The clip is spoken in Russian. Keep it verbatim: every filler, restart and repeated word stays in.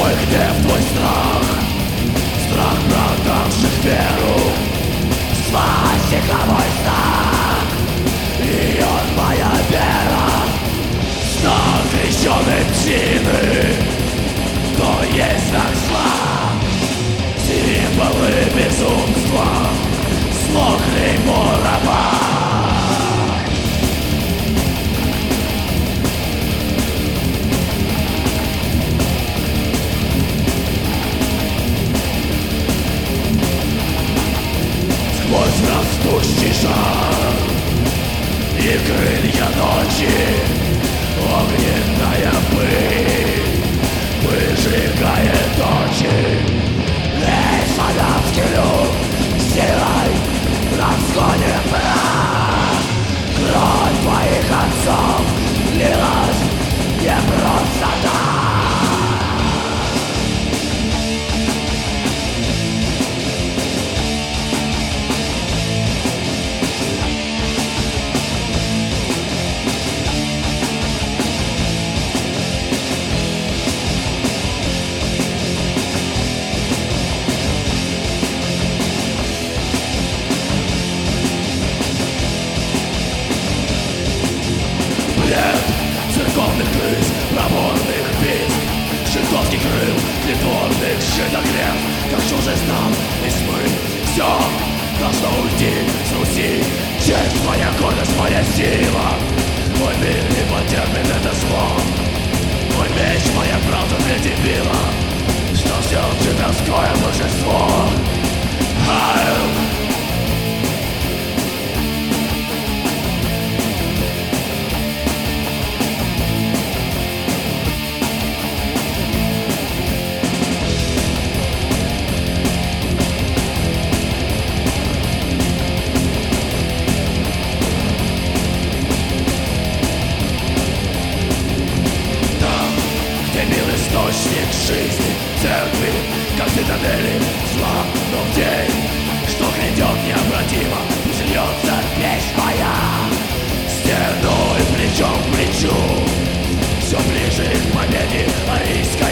Твой гнев, твой страх, страх продавших веру. Свастика мой знак, и он моя вера. Знак крещеной псины, то есть знак зла. Символы безумства, зло клеймо раба. Сквозь растущий жар и крылья ночи огненная пыль выжигает очи. Весь славянский люд силой разгонит прах. Кровь твоих отцов лилась не просто так. Церковных крыс, проворных битв, жидовских крыл, притворных жидогрев. Как чужесть нам и смы, все должно уйти с Руси. Честь моя, гордость моя сила, мой мир не потерпит это зло. Мой меч, моя правда для дебила, что все жидовское божество. Хайл! Источник жизни, церкви, как цитадели зла, но в день, что грядет необратимо, пусть льется песнь моя стеной плечом к плечу. Все ближе к победе арийской